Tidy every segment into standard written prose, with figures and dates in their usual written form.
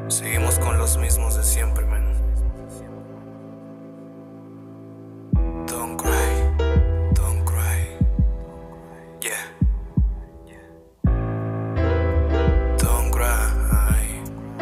Seguimos con los mismos de siempre, man. Don't cry, yeah. Don't cry,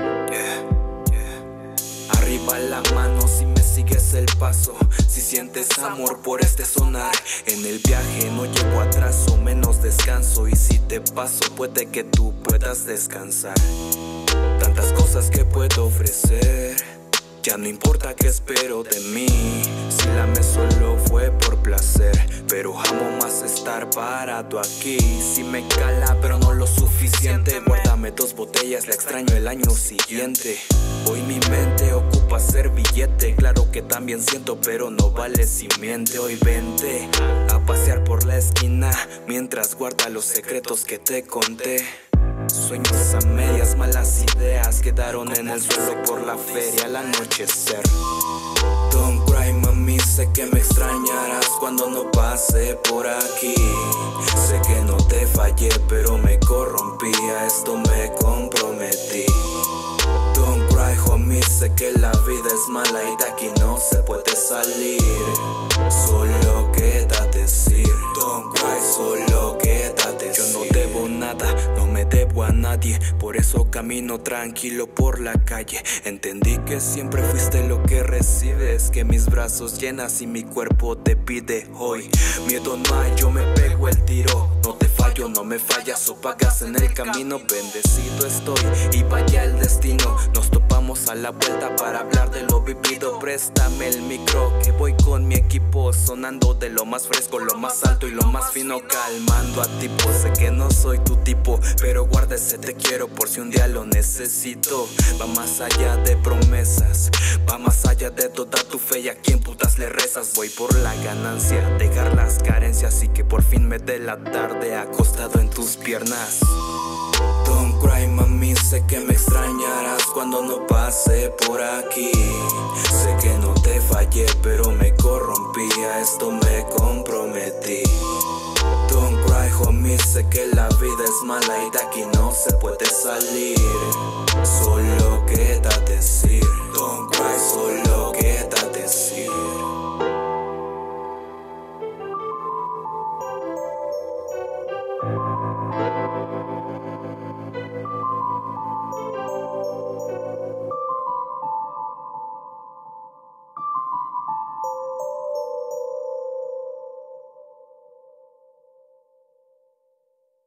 yeah. Arriba la mano si me sigues el paso, si sientes amor por este sonar. En el viaje no llevo atraso, menos descanso, y si te paso puede que tú puedas descansar. Tantas cosas que puedo ofrecer, ya no importa qué espero de mí. Si la amé solo fue por placer, pero amo más estar parado aquí. Si me cala pero no lo suficiente, guárdame 2 botellas, la extraño el año siguiente. Hoy mi mente ocupa hacer billete, claro que también siento pero no vale si miente. Hoy vente a pasear por la esquina, mientras guarda los secretos que te conté. Sueños a medias, malas ideas quedaron en el suelo por la feria al anochecer. Don't cry, mami, sé que me extrañarás cuando no pase por aquí. Sé que no te fallé, pero me corrompí, a esto me comprometí. Don't cry, homie, sé que la vida es mala y de aquí no se puede salir. Solo queda decir, don't cry, solo queda decir. Yo no debo nada, no me debo a nadie, por eso camino tranquilo por la calle. Entendí que siempre fuiste lo que recibes, que mis brazos llenas y mi cuerpo te pide hoy. Miedo no hay, yo me pego el tiro, no te fallo, no me fallas o pagas en el camino. Bendecido estoy y vaya el destino, nos topamos a la vuelta para hablar de lo vivido. Préstame el micro que voy con mi equipo, sonando de lo más fresco, lo más alto y lo más fino, calmando a tipo. Sé que no soy tu tipo, pero guarda ese te quiero por si un día lo necesito. Va más allá de promesas, va más allá de toda tu fe, y a quien putas le rezas. Voy por la ganancia, dejar las carencias y que por fin me dé la tarde acostado en tus piernas. Don't cry, mami, sé que me extrañarás cuando no pase por aquí. Sé que no te fallé, pero me corrompí, a esto me comprometí. Don't cry, homie, sé que la vida es mala y de aquí no se puede salir. Solo queda decir, don't cry, solo